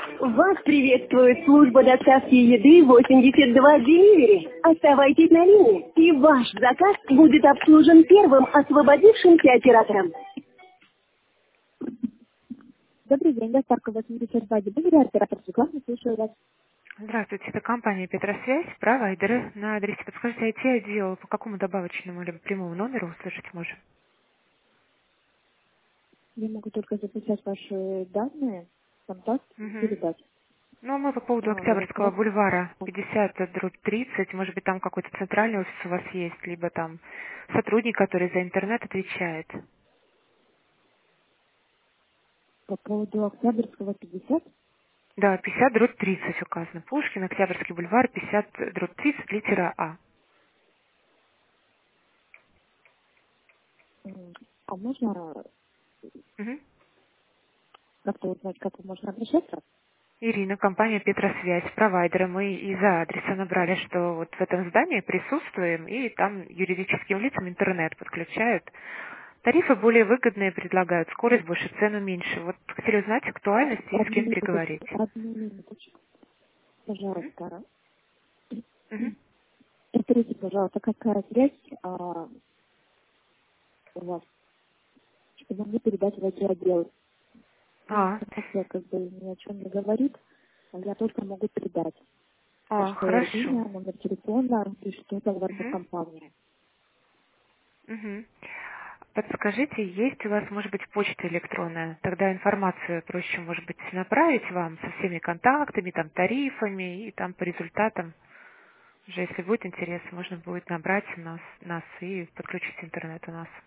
Вас приветствует служба доставки еды 82 Delivery. Оставайтесь на линии, и ваш заказ будет обслужен первым освободившимся оператором. Добрый день, доставка 82 Delivery, оператор Светлана, слушаю вас. Здравствуйте, это компания Петросвязь, провайдеры. На адресе подскажите IT-отдел, по какому добавочному либо прямому номеру услышать можем? Я могу только записать ваши данные, контакт и Угу. передать. Ну, а мы по поводу Октябрьского Вопрос. бульвара 50/30, может быть, там какой-то центральный офис у вас есть, либо там сотрудник, который за интернет отвечает. По поводу Октябрьского 50. Да, 50/30 указано. Пушкин, Октябрьский бульвар, 50/30, литера А. А можно Мгм. как-то узнать, как можно обращаться? Ирина, компания Петросвязь, провайдеры. Мы из-за адреса набрали, что вот в этом здании присутствуем, и там юридическим лицам интернет подключают. Тарифы более выгодные предлагают, скорость больше, цену меньше. Вот хотели узнать актуальность и с кем переговорить. Одну минуточку, Мгм. пожалуйста. Мгм. Повторите, пожалуйста, какая связь у вас, чтобы мне передать в эти отделы. А, Информация как бы ни о чем не говорит, а я только могу передать. Ваше хорошо. имя, номер телефона и что это ваша Мгм. компания. Мгм. Подскажите, есть у вас, может быть, почта электронная? Тогда информацию проще, может быть, направить вам со всеми контактами, там, тарифами и там по результатам. Уже если будет интерес, можно будет набрать нас и подключить интернет у нас.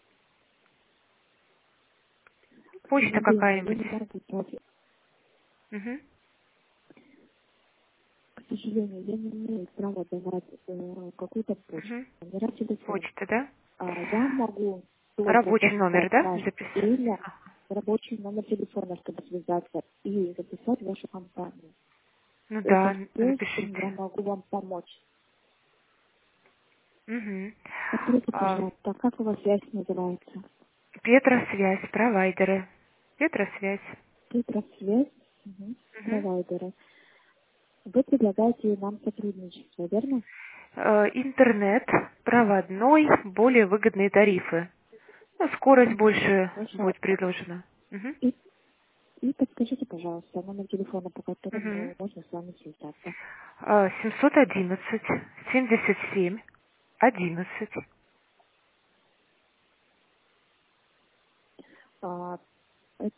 К Почта сожалению, я какая-нибудь. не могу дать, Мгм. к сожалению, я не имею права давать какую-то почту, Мгм. номера телефона. Почта, да? Я могу только Рабочий номер, записать да? ваше Записать. имя, рабочий номер телефона, чтобы связаться, и записать вашу компанию. Ну Это да, все, чем я запишите. могу вам помочь. Угу. Скажите, пожалуйста, как у вас связь называется? Петросвязь, провайдеры. Петросвязь. Петросвязь, угу, Мгм. провайдеры. Вы предлагаете нам сотрудничество, верно? Интернет, проводной, более выгодные тарифы. Ну, скорость Угу. больше Хорошо. будет предложена. Мгм. И, и подскажите, пожалуйста, номер телефона, по Мгм. которому можно с вами связаться. 711 77 11 А, это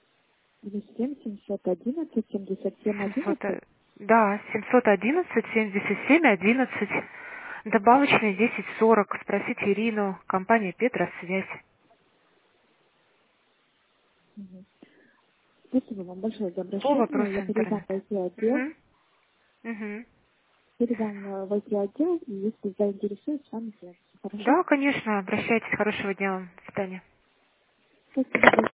711 77 700, 11. да, 711 77 11. Добавочные 1040. Спросите Ирину, компания Петросвязь. Угу. Спасибо вам большое за По обращение. вопросу Я передам в интернета. IT-отдел, Угу. Угу. в IT-отдел, и если заинтересует, с вами свяжется. Хорошо? Да, конечно, обращайтесь. Хорошего дня вам. До свидания. Спасибо большое.